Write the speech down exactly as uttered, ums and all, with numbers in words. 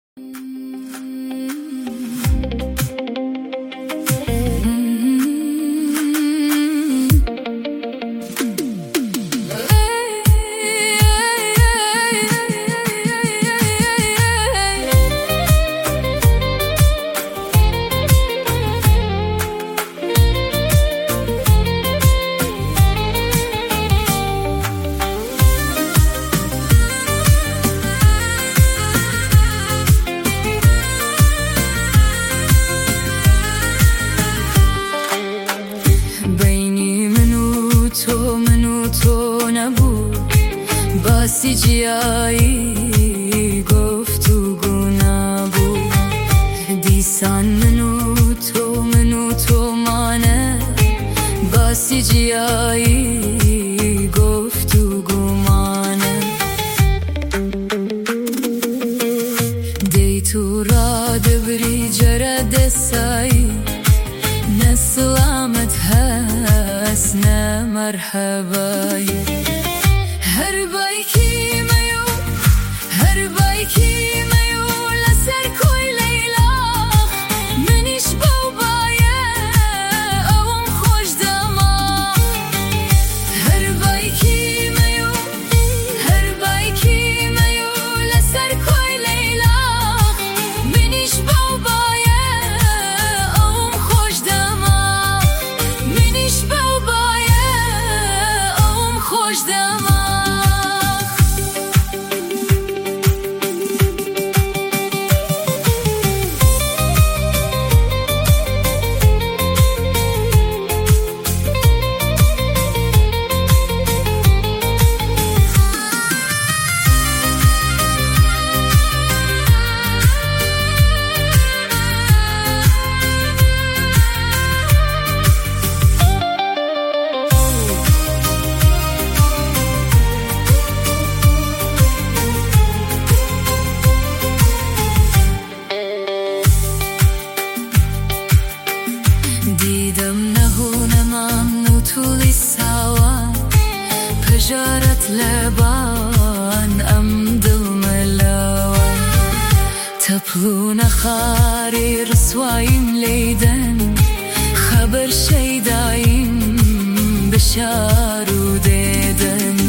باسی جایی گفتگو نبود دیسان منو تو منو تو مانه باسی جایی گفتگو مانه دی تو را دبری جرد سایی نه سلامت هست نه مرحبایی هر بایکی میو هر بایکی میو لسر کوی لیلا منیش بابایه اوم خوش دما هر بایکی میو هر بایکی میو لسر کوی لیلا منیش بابایه اوم خوش دما منیش بابایه اوم خوش دما دیدم نهونم نطولی سوا پجارت لبان ام دل ملاوا تپلون خاری رسوایم لیدن خبر شیدایم بشارو دیدن